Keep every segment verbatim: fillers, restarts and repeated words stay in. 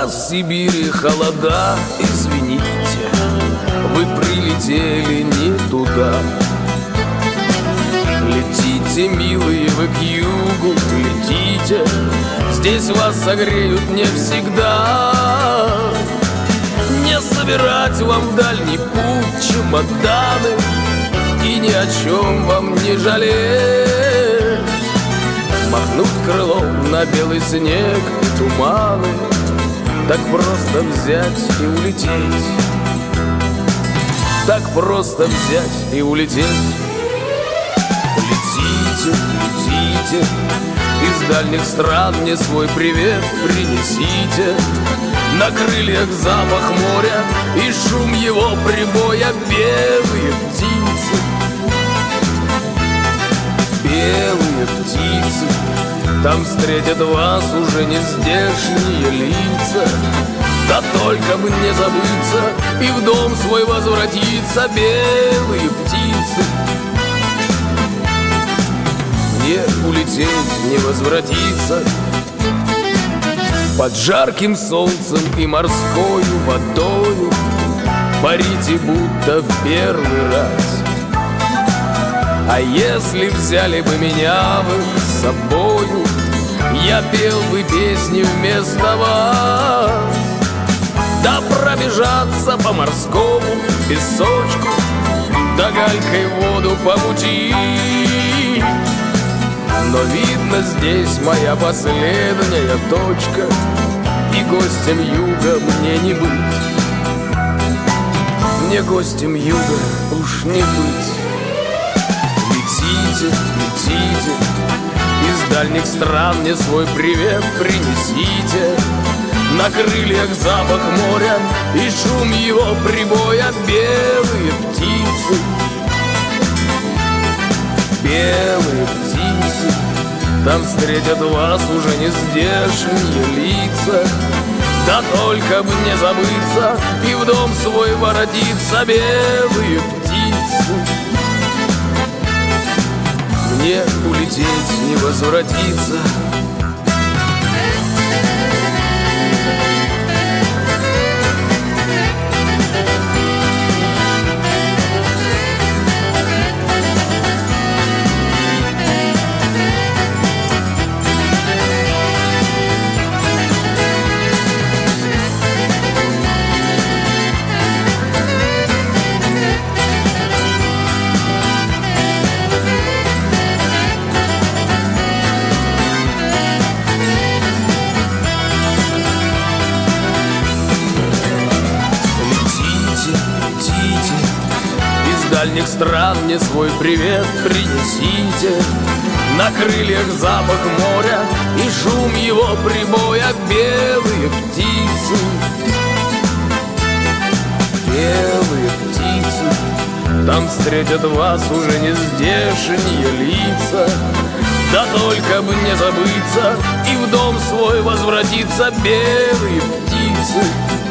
А в Сибири холода, извините, вы прилетели не туда. Летите, милые, вы к югу, летите, здесь вас согреют не всегда. Не собирать вам в дальний путь чемоданы и ни о чем вам не жалеть. Махнуть крылом на белый снег и туманы, так просто взять и улететь. Так просто взять и улететь. Летите, летите, из дальних стран мне свой привет принесите. На крыльях запах моря и шум его прибоя. Белые птицы, белые птицы, там встретят вас уже не здешние лица. Да только бы не забыться и в дом свой возвратиться. Белые птицы, мне улететь, не возвратиться. Под жарким солнцем и морскою водою парите, будто в первый раз. А если взяли бы меня вы с собою, я пел бы песни вместо вас. Да пробежаться по морскому песочку, да галькой воду помутить. Но видно, здесь моя последняя точка, и гостем юга мне не быть. Мне гостем юга уж не быть. Летите, летите, из дальних стран мне свой привет принесите. На крыльях запах моря и шум его прибоя. Белые птицы, белые птицы, там встретят вас уже не здешние лица. Да только бы не забыться и в дом свой воротиться. Белые птицы, мне улететь, не возвратиться. Дальних стран мне свой привет принесите. На крыльях запах моря и шум его прибоя. Белые птицы, белые птицы, там встретят вас уже не здешние лица. Да только бы не забыться и в дом свой возвратиться. Белые птицы,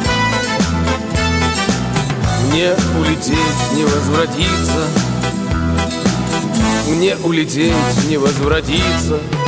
мне улететь, не возвратиться. Мне улететь, не возвратиться.